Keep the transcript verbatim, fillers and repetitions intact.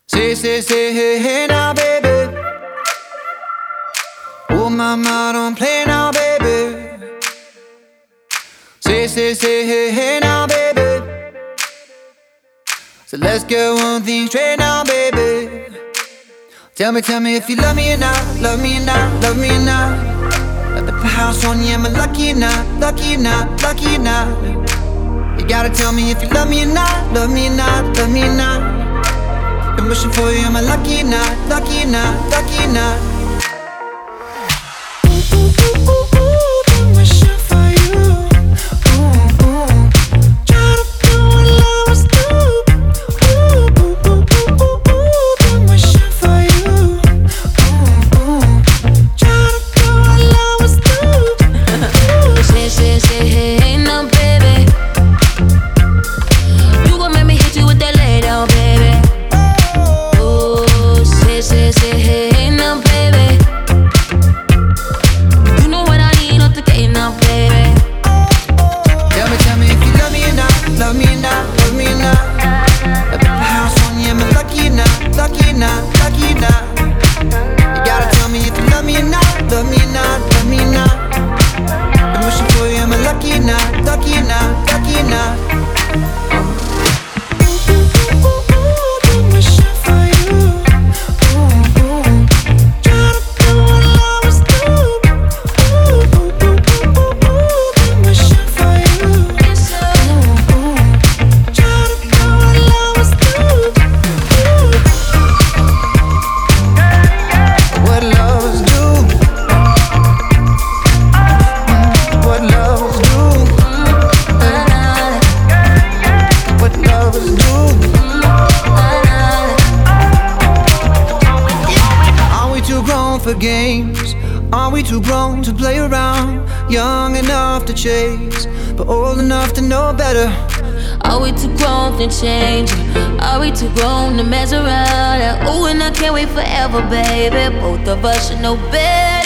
Say, say, say, hey, hey now, baby. Oh, mama, don't play now, baby. Say, say, say, hey, hey now, baby. So let's get one thing straight now, baby. Tell me, tell me if you love me or not, love me or not, love me or not. At the house on you, am I lucky or not, lucky or not, lucky or not? You gotta tell me if you love me or not, love me or not, love me or not. Been wishing for you, am I lucky or not, lucky or not, lucky or not? Ooh, ooh, ooh, ooh, ooh, been wishing for you. Ooh, ooh. Try to do what lovers do. Ooh, ooh, ooh, ooh, ooh, ooh, been wishing for you. Ooh, ooh. Try to do what lovers do. Say, say, say, hey, hey, no, baby. You gon' make me hit you with that lay down, baby. Ooh, say, say, say, hey, hey, no, baby. You know what I need, not the gate now, baby. Tell me, tell me if you love me or not, love me or not, love me or not. At the house on you, am I lucky or not, lucky or not, lucky or not? You gotta tell me if you love me or not, love me or not, love me or not. Been wishing for you, am I lucky or not, lucky or not, lucky or not? Ooh, ooh, ooh, ooh, ooh, been wishing for you. Ooh, ooh. Try to do what lovers do. Ooh, ooh, ooh, ooh, ooh, ooh, been wishing for you. Ooh, ooh. Try to do what lovers do. Ooh. What lovers do. Mm, what lovers do. What lovers do. Are we too grown for games? Are we too grown to play around? Young enough to chase, but old enough to know better. Are we too grown to change? Are we too grown to mess around? Ooh, and I can't wait forever, baby. Both of us should know better.